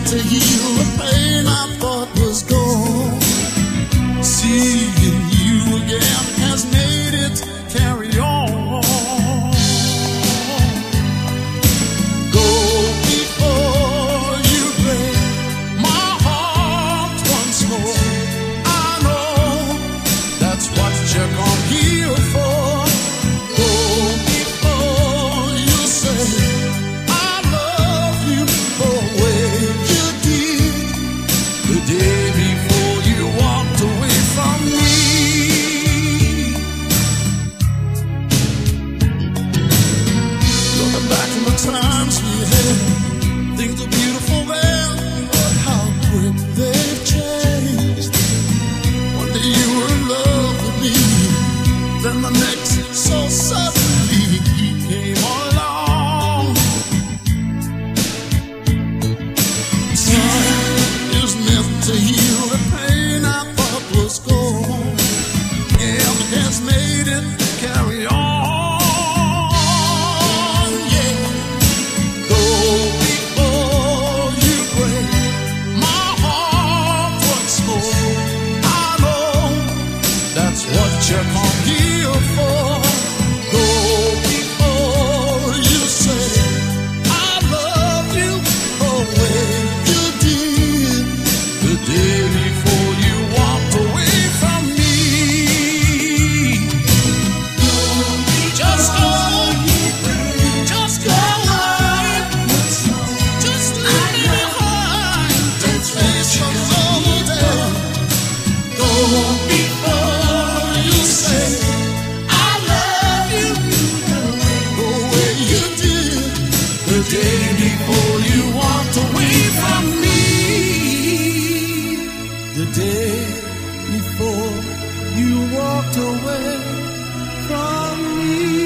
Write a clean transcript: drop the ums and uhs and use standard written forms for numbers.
to heal the pain I thought was gone. Seeing you again has made it carry on. Go before you break my heart once more. I know that's what you're come here for. Go before you say I love you the way you did the day before you walked away from me. Looking back on the times we had, things were beautiful then, but how quick they've changed. One day you were in love with me, then the next so suddenly he came along. Time is meant to heal the pain I thought was gone, and it has made it carry on. Yeah, go before you break my heart once more. I know that's what you come here for. Go before you say I love you the way you did the day before you walked away from me. Just go, just go, just leave me behind and face another day. Go before you say I love you the way you did the day before you walked away from me. The day before you walked away from me.